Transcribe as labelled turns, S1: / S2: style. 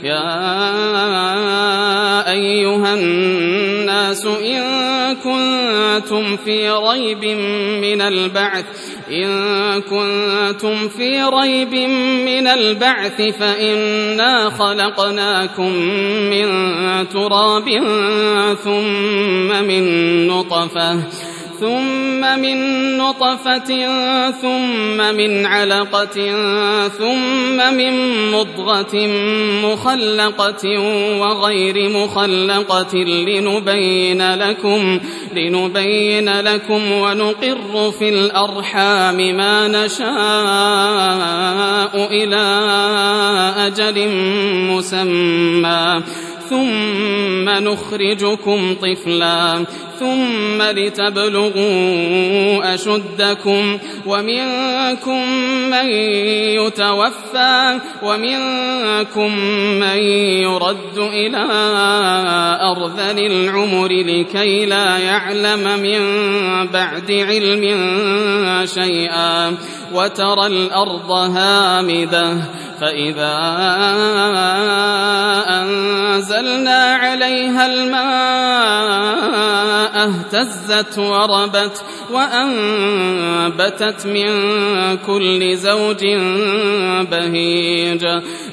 S1: يا أيها الناس إن كنتم في ريب من البعث فإنا خلقناكم من تراب ثم من نطفة ثم من علقة ثم من مضغة مخلقة وغير مخلقة لنبين لكم ونقر في الأرحام ما نشاء إلى أجل مسمى ثم نخرجكم طفلا ثم لتبلغوا أشدكم ومنكم من يتوفى ومنكم من يرد إلى أرذل العمر لكي لا يعلم من بعد علم شيئا وترى الأرض هامدة فإذا أنزلنا عليها الماء اهتزت وربت وأنبتت من كل زوج بهيج